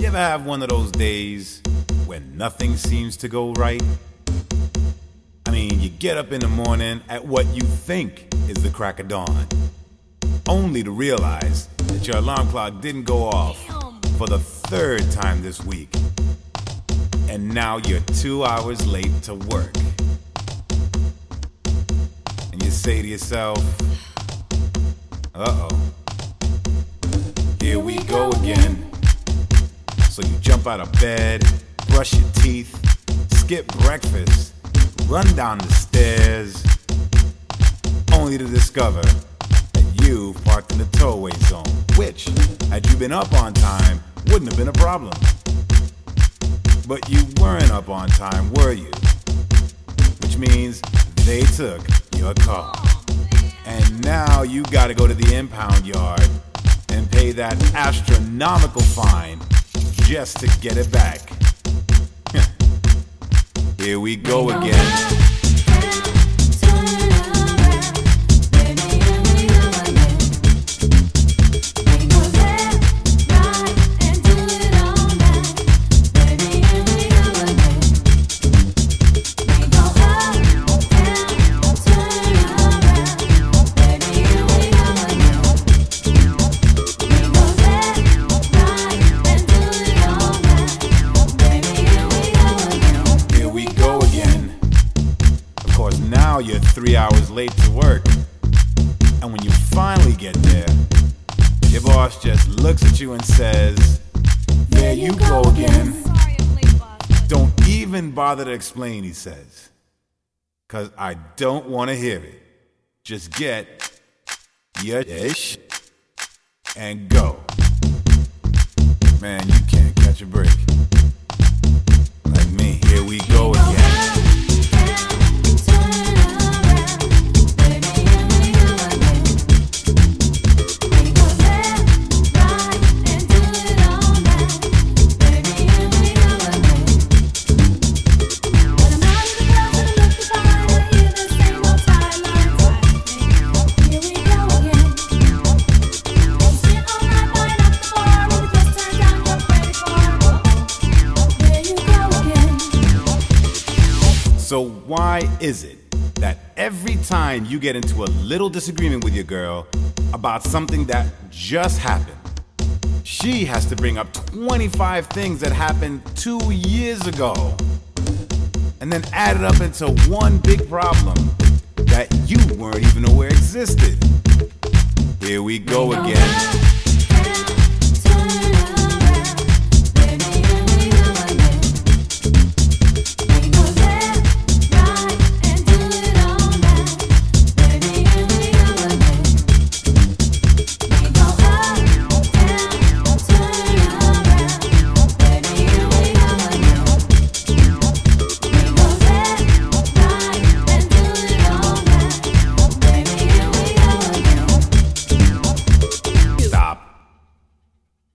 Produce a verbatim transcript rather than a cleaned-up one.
You ever have one of those days when nothing seems to go right? I mean, you get up in the morning at what you think is the crack of dawn, only to realize that your alarm clock didn't go off for the third time this week. And now you're two hours late to work. And you say to yourself, uh-oh, here we go again. So you jump out of bed, brush your teeth, skip breakfast, run down the stairs, only to discover that you've parked in the towaway zone, which, had you been up on time, wouldn't have been a problem. But you weren't up on time, were you? Which means they took your car. And now you gotta go to the impound yard and pay that astronomical fine just to get it back. Here we go again. Now you're three hours late to work, and when you finally get there, your boss just looks at you and says, "There you go again." Sorry I'm late, boss. Don't even bother to explain, he says, "cause I don't want to hear it. Just get your ish and go." Man, you can't catch a break. Like me, here we go again. So why is it that every time you get into a little disagreement with your girl about something that just happened, she has to bring up twenty-five things that happened two years ago and then add it up into one big problem that you weren't even aware existed? Here we go again.